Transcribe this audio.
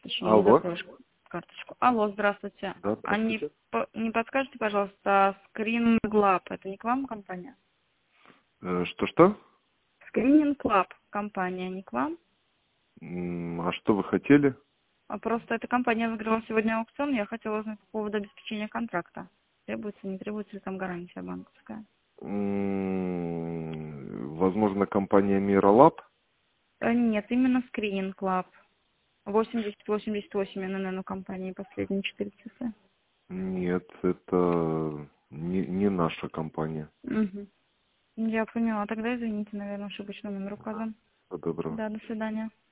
Еще не Алло. закроешь карточку. Алло, здравствуйте. Да, А не, здравствуйте. не подскажете, пожалуйста, Screening Lab, это не к вам компания? Что-что? Screening Lab компания, не к вам? А что вы хотели? А просто эта компания выиграла сегодня аукцион, я хотела узнать по поводу обеспечения контракта. Требуется, не требуется ли там гарантия банковская? Возможно, компания Миролаб? Нет, именно Screening Lab. 8088 ННН у компании последние 4 цифры. Нет, это не наша компания. Угу. Я поняла. Тогда извините, наверное, ошибочный номер указан. Доброго. Да, до свидания.